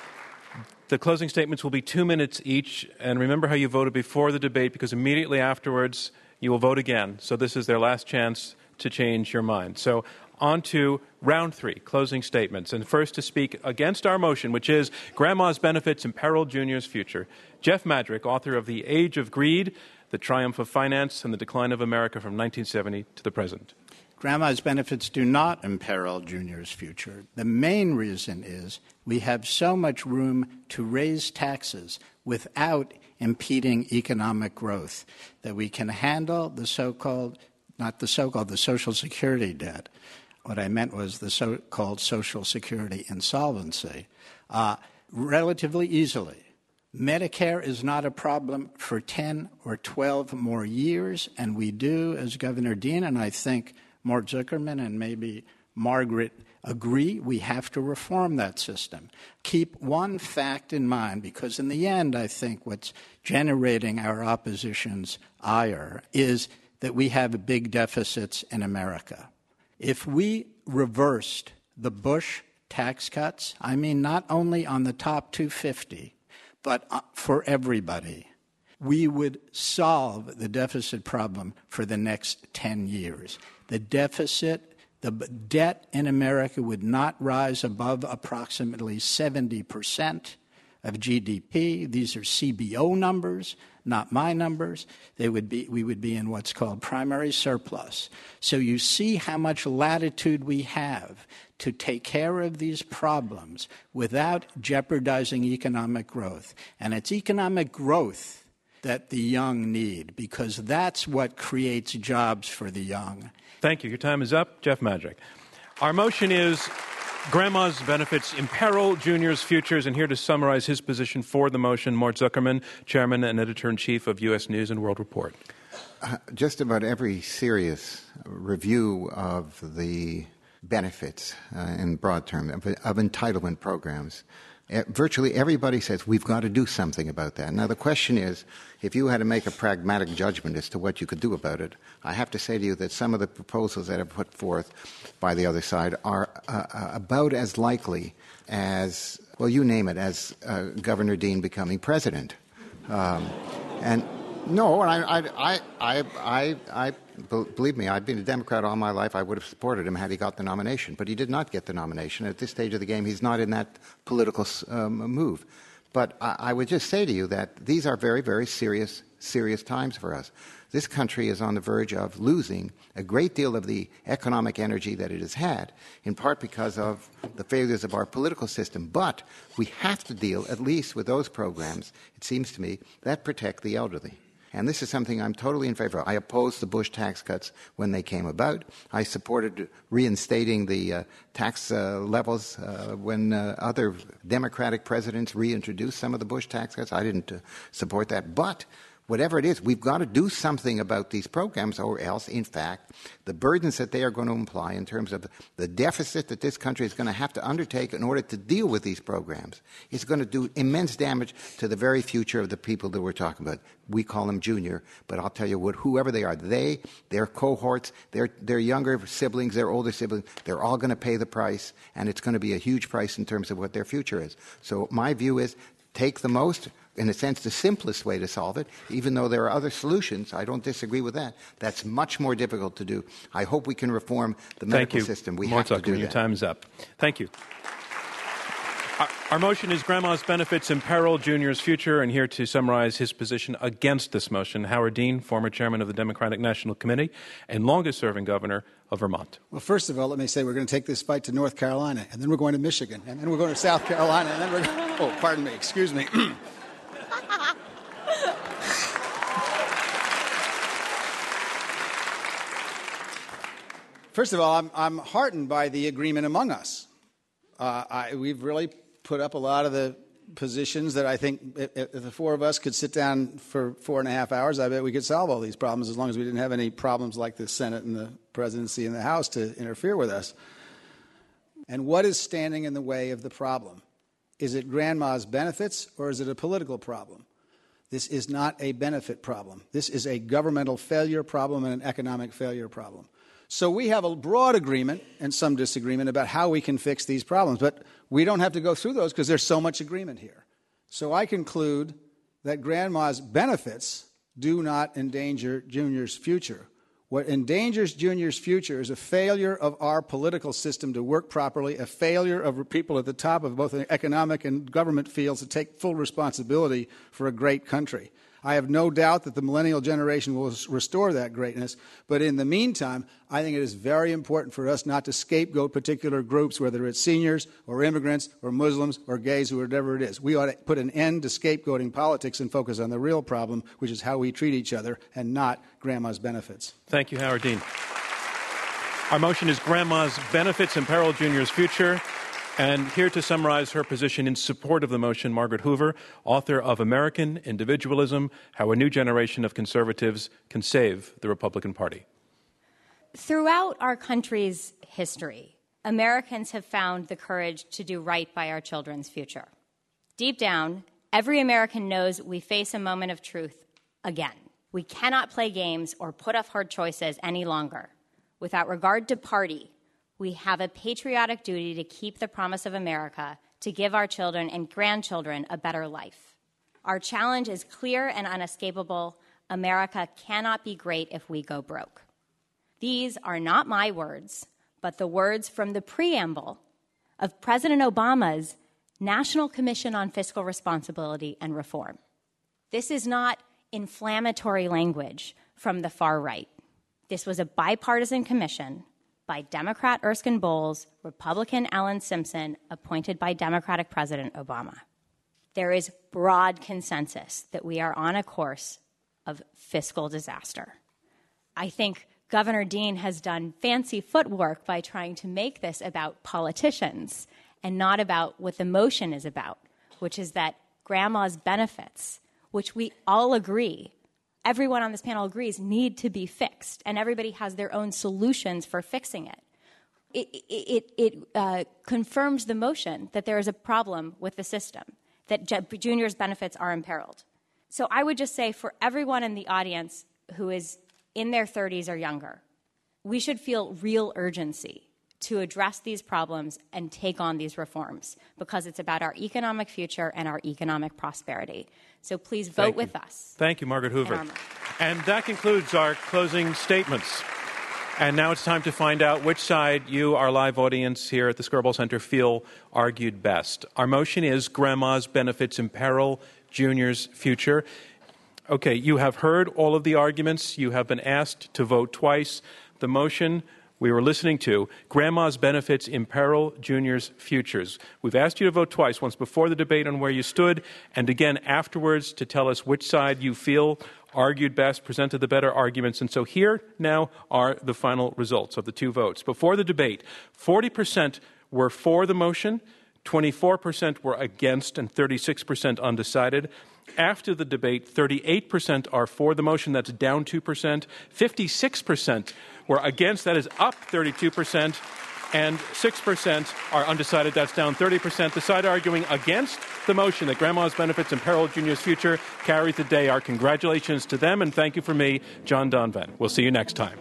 B: The closing statements will be two minutes each, and remember how you voted before the debate, because immediately afterwards you will vote again. So this is their last chance to change your mind. So on to round three, closing statements. And first to speak against our motion, which is Grandma's Benefits Imperil Junior's Future, Jeff Madrick, author of The Age of Greed, The Triumph of Finance, and the Decline of America from nineteen seventy to the present.
D: Grandma's benefits do not imperil Junior's future. The main reason is we have so much room to raise taxes without impeding economic growth that we can handle the so-called, not the so-called, the Social Security debt. What I meant was the so-called Social Security insolvency, uh, relatively easily. Medicare is not a problem for ten or twelve more years, and we do, as Governor Dean and I think Mort Zuckerman and maybe Margaret agree, we have to reform that system. Keep one fact in mind, because in the end, I think what's generating our opposition's ire is that we have big deficits in America. If we reversed the Bush tax cuts, I mean not only on the top two hundred fifty, but for everybody, we would solve the deficit problem for the next ten years. The deficit, the debt in America would not rise above approximately seventy percent of G D P. These are C B O numbers, not my numbers. They would be, we would be in what's called primary surplus. So you see how much latitude we have to take care of these problems without jeopardizing economic growth. And it's economic growth that the young need, because that's what creates jobs for the young.
B: Thank you. Your time is up. Jeff Madrick. Our motion is Grandma's Benefits Imperil Junior's Futures, and here to summarize his position for the motion, Mort Zuckerman, Chairman and Editor-in-Chief of U S News and World Report.
C: Uh, just about every serious review of the benefits uh, in broad terms of, of entitlement programs Uh, virtually everybody says we've got to do something about that. Now, the question is, if you had to make a pragmatic judgment as to what you could do about it, I have to say to you that some of the proposals that are put forth by the other side are uh, uh, about as likely as, well, you name it, as uh, Governor Dean becoming president. Um, and no, and I, I, I, I, I, believe me, I've been a Democrat all my life. I would have supported him had he got the nomination, but he did not get the nomination. At this stage of the game, he's not in that political um, move. But I, I would just say to you that these are very, very serious, serious times for us. This country is on the verge of losing a great deal of the economic energy that it has had, in part because of the failures of our political system. But we have to deal at least with those programs, it seems to me, that protect the elderly. And this is something I'm totally in favor of. I opposed the Bush tax cuts when they came about. I supported reinstating the uh, tax uh, levels uh, when uh, other Democratic presidents reintroduced some of the Bush tax cuts. I didn't uh, support that. But whatever it is, we've got to do something about these programs, or else, in fact, the burdens that they are going to imply in terms of the deficit that this country is going to have to undertake in order to deal with these programs is going to do immense damage to the very future of the people that we're talking about. We call them junior, but I'll tell you what, whoever they are, they, their cohorts, their, their younger siblings, their older siblings, they're all going to pay the price, and it's going to be a huge price in terms of what their future is. So my view is take the most, in a sense, the simplest way to solve it, even though there are other solutions. I don't disagree with that. That's much more difficult to do. I hope we can reform the medical system. We have to do that.
B: Your time's up. Thank you. Our, our motion is Grandma's Benefits Imperil Junior's Future, and here to summarize his position against this motion, Howard Dean, former chairman of the Democratic National Committee and longest-serving governor of Vermont.
F: Well, first of all, let me say we're going to take this fight to North Carolina, and then we're going to Michigan, and then we're going to South Carolina, and then we're going to... Oh, pardon me. Excuse me. First of all, I'm, I'm heartened by the agreement among us. Uh, I, we've really put up a lot of the positions that I think if, if the four of us could sit down for four and a half hours, I bet we could solve all these problems as long as we didn't have any problems like the Senate and the presidency and the House to interfere with us. And what is standing in the way of the problem? Is it Grandma's benefits, or is it a political problem? This is not a benefit problem. This is a governmental failure problem and an economic failure problem. So we have a broad agreement and some disagreement about how we can fix these problems, but we don't have to go through those because there's so much agreement here. So I conclude that Grandma's benefits do not endanger Junior's future. What endangers Junior's future is a failure of our political system to work properly, a failure of people at the top of both the economic and government fields to take full responsibility for a great country. I have no doubt that the millennial generation will restore that greatness, but in the meantime, I think it is very important for us not to scapegoat particular groups, whether it's seniors or immigrants or Muslims or gays or whatever it is. We ought to put an end to scapegoating politics and focus on the real problem, which is how we treat each other and not Grandma's benefits.
B: Thank you, Howard Dean. Our motion is Grandma's Benefits Imperil Junior's Future. And here to summarize her position in support of the motion, Margaret Hoover, author of American Individualism, How a New Generation of Conservatives Can Save the Republican Party.
E: Throughout our country's history, Americans have found the courage to do right by our children's future. Deep down, every American knows we face a moment of truth again. We cannot play games or put off hard choices any longer. Without regard to party, we have a patriotic duty to keep the promise of America, to give our children and grandchildren a better life. Our challenge is clear and unescapable. America cannot be great if we go broke. These are not my words, but the words from the preamble of President Obama's National Commission on Fiscal Responsibility and Reform. This is not inflammatory language from the far right. This was a bipartisan commission by Democrat Erskine Bowles, Republican Alan Simpson, appointed by Democratic President Obama. There is broad consensus that we are on a course of fiscal disaster. I think Governor Dean has done fancy footwork by trying to make this about politicians and not about what the motion is about, which is that Grandma's benefits, which we all agree, everyone on this panel agrees, need to be fixed, and everybody has their own solutions for fixing it. it, it, it uh, confirms the motion that there is a problem with the system, that j- juniors' benefits are imperiled. So I would just say for everyone in the audience who is in their thirties or younger, we should feel real urgency to address these problems and take on these reforms, because it's about our economic future and our economic prosperity. So please vote
B: Thank
E: with
B: you.
E: us.
B: Thank you, Margaret Hoover. And that concludes our closing statements. And now it's time to find out which side you, our live audience here at the Skirball Center, feel argued best. Our motion is Grandma's Benefits Imperil Junior's Future. Okay, you have heard all of the arguments. You have been asked to vote twice. The motion we were listening to, Grandma's Benefits Imperil Junior's Futures. We've asked you to vote twice, once before the debate on where you stood, and again afterwards to tell us which side you feel argued best, presented the better arguments. And so here now are the final results of the two votes. Before the debate, forty percent were for the motion, twenty-four percent were against, and thirty-six percent undecided. After the debate, thirty-eight percent are for the motion. That's down two percent. fifty-six percent were against. That is up thirty-two percent. And six percent are undecided. That's down thirty percent. The side arguing against the motion that Grandma's Benefits Imperil Junior's Future carries the day. Our congratulations to them, and thank you from me, John Donvan. We'll see you next time.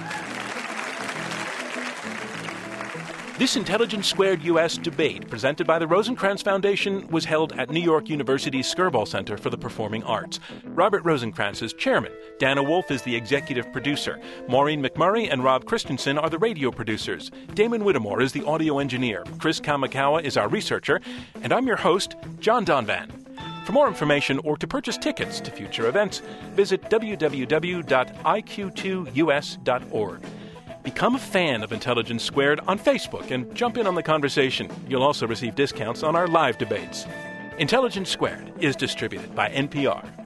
M: This Intelligence Squared U S debate, presented by the Rosencrantz Foundation, was held at New York University's Skirball Center for the Performing Arts. Robert Rosencrantz is chairman. Dana Wolf is the executive producer. Maureen McMurray and Rob Christensen are the radio producers. Damon Whittemore is the audio engineer. Chris Kamikawa is our researcher. And I'm your host, John Donvan. For more information or to purchase tickets to future events, visit w w w dot i q two u s dot org. Become a fan of Intelligence Squared on Facebook and jump in on the conversation. You'll also receive discounts on our live debates. Intelligence Squared is distributed by N P R.